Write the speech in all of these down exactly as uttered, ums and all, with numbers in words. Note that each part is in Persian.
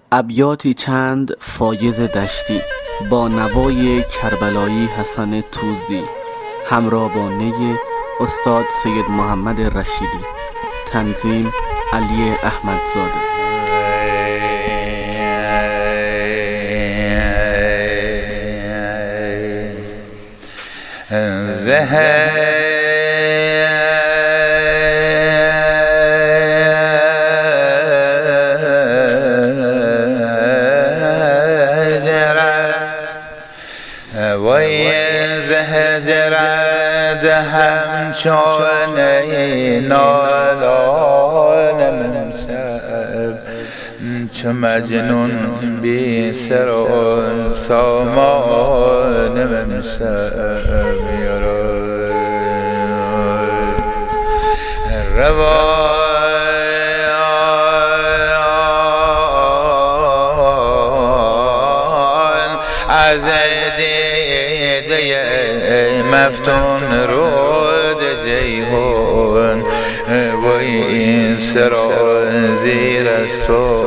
ابیاتی چند فایز دشتی با نوای کربلایی حسن توزی همراه با نی استاد سید محمد رشیدی. تنظیم علی احمدزاده. زهجرد همچون نالان من شب چو مجنون بی سر و سامان من شب روان از مفتون رود جیهون و این سرا زیر است و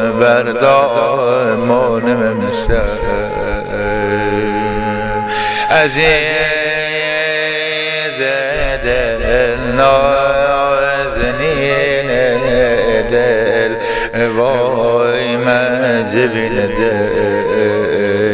بردامان ممشه عزیز دل نازنین دل وای مجبین دل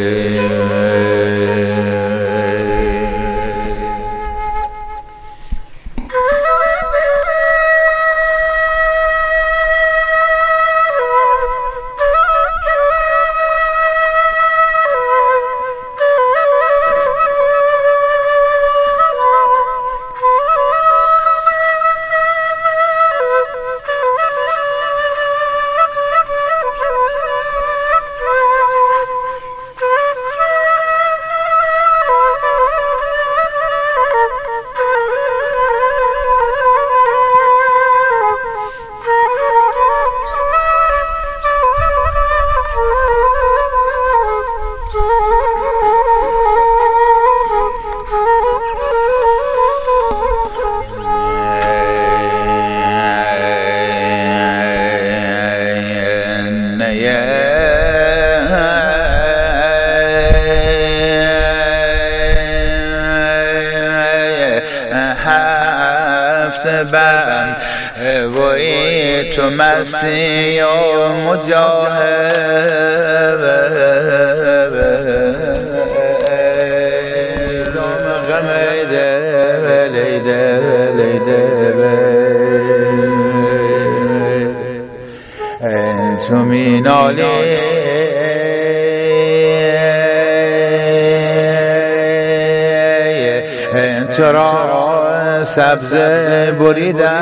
هفت بند وی تو مستی و مجاهد غم ایده لیده لیده تو می نالی تو را سبز بریده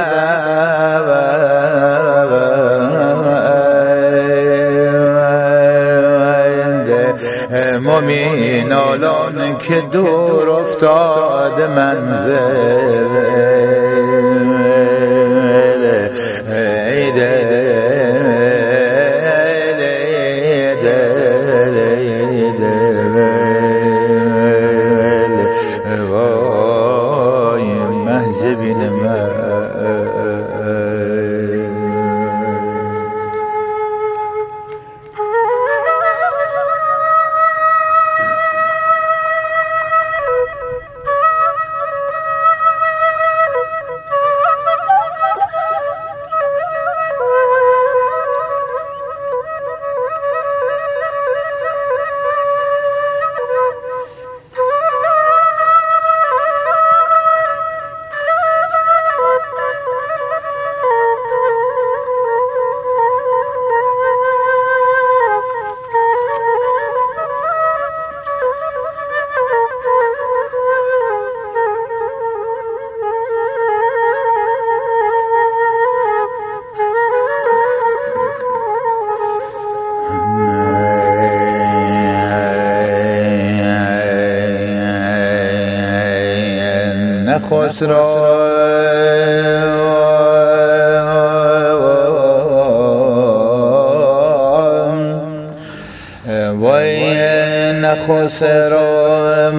مومینالان که دور افتاد منزل خسرو وای نخسرو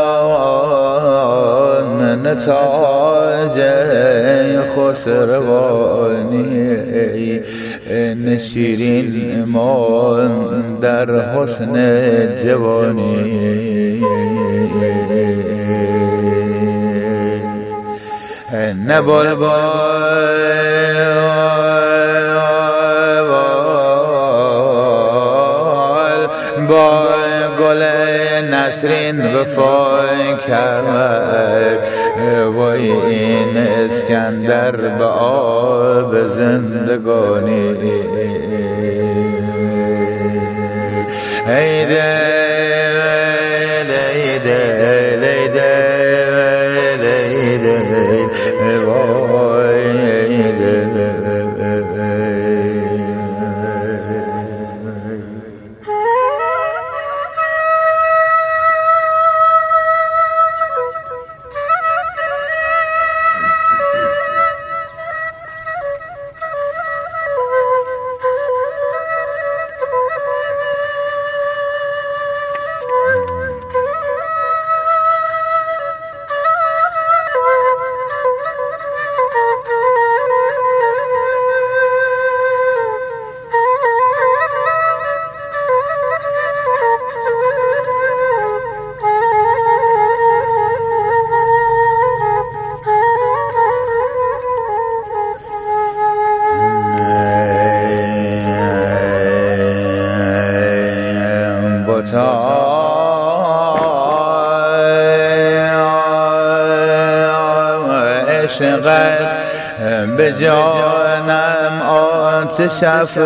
مان نتاج خسروانی نشیرین ما در حسن جوانی نبال با گل نسرین وفای کرد وای این اسکندر به آب زندگانی ایده لیده لیده لیده وای ایده عشقت به جانم آتش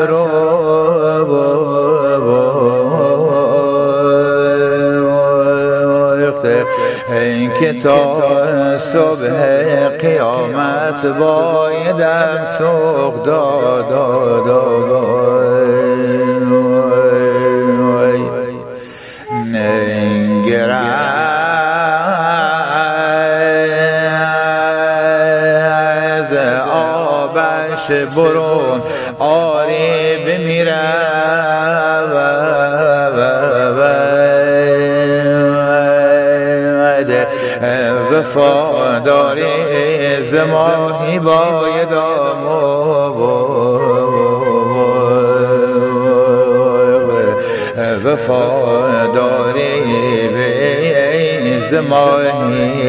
افروخته که تا صبح قیامت بایدم سوق داد برون آری بمیرم وفاداری زماهی بایدم وفاداری زماهی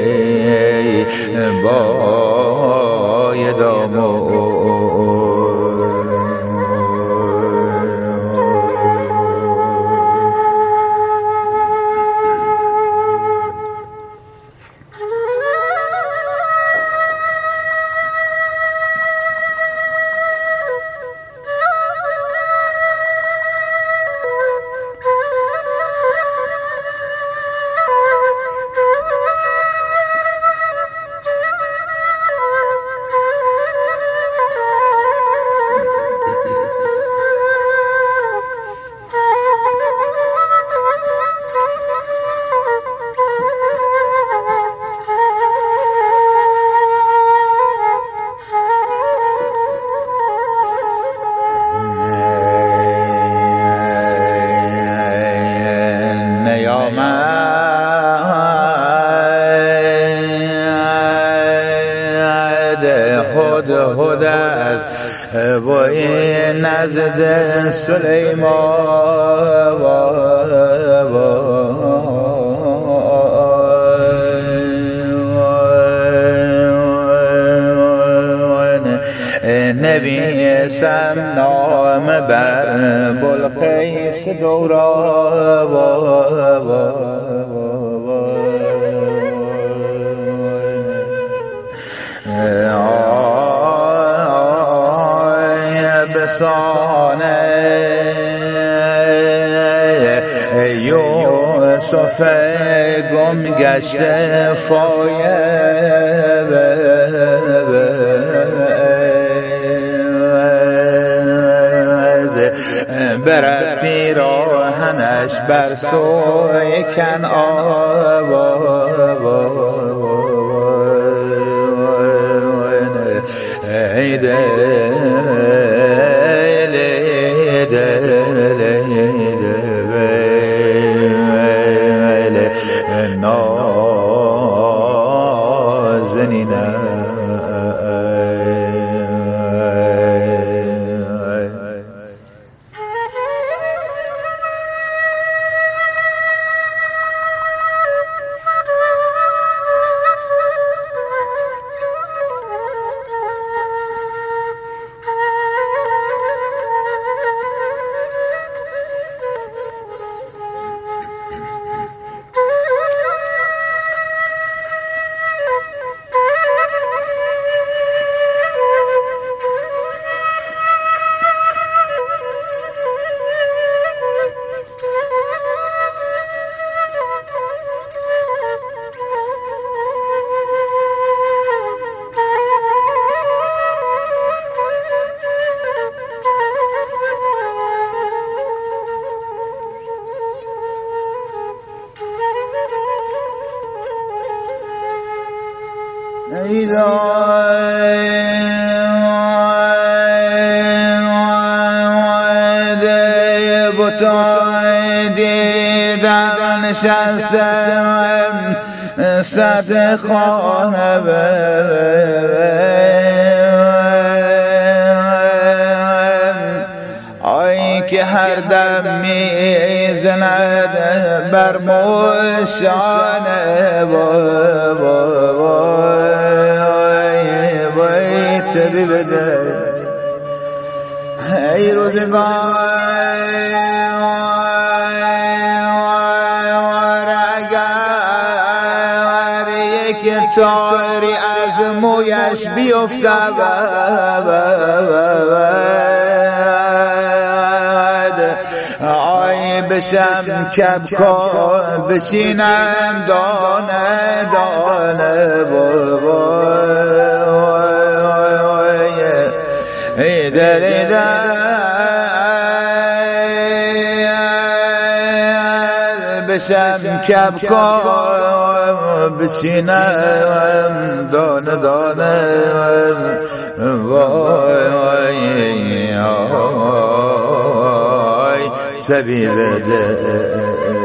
بایدم هد هد از وای نزد سلیمان نویسم نام بر بلقیس دوران بسانه یوسف گم گشته فایه برد پیراهنش بر سوی کنعان ایده نازنینم بوتا دیدم نشستم صد خانه آی که هر دم میزند بر مشانه وای تبی بده ای روزگار اگر یک تاری از مویش بیفتد آی بشم کبکار بشینم دانه دانه ای دل بشم کبکار بشینم دانه دانه وای وای آی سبیل ده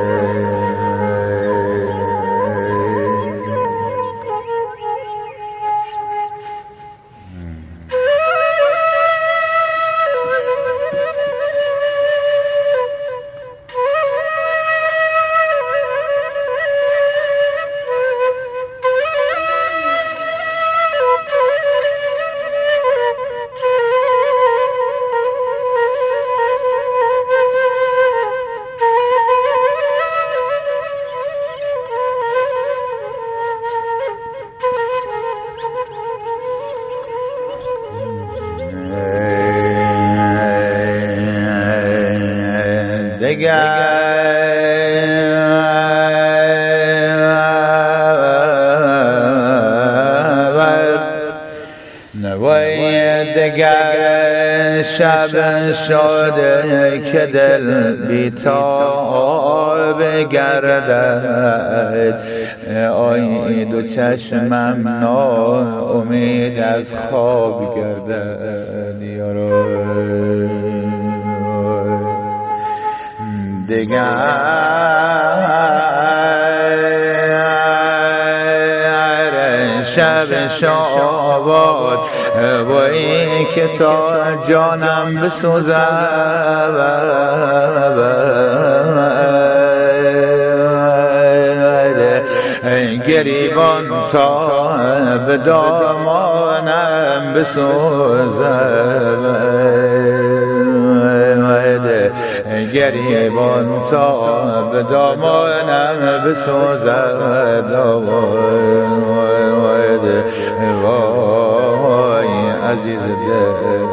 نوای دگر شب شده که دل بیتاب گردد آی دو چشمم ناامید از خواب گردد یارو دگر شب شاباد وای که تا جانم بسوزد گریبان تا به دامانم بسوزد گریبان تا به دامانم بسوزد وای عزیز دل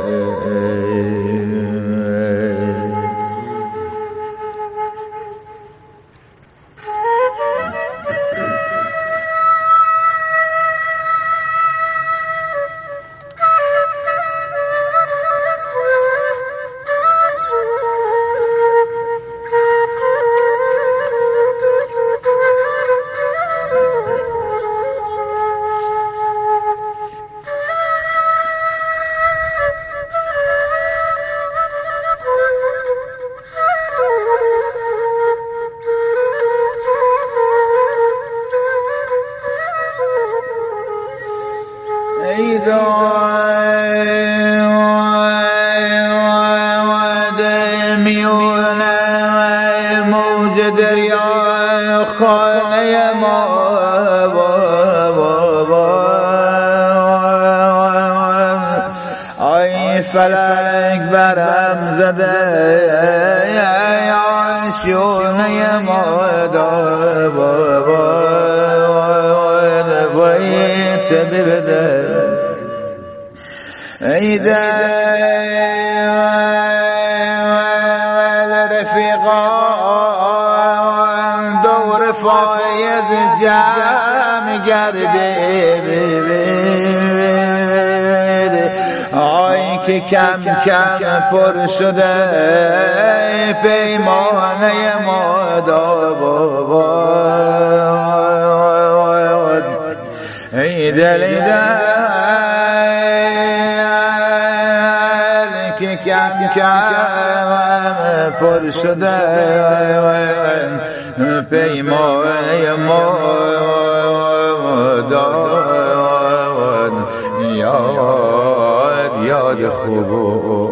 ای داد میونه موج دریا خانه ما آی فلک برم زده آشونه ما وای تبی بده ای دل رفیقان دور فایز جمع گرده آی که کم کم پر شده پیمانه ما داد ای دل که کم کم پر شده پیمانه ما داد، یاد یاد خوب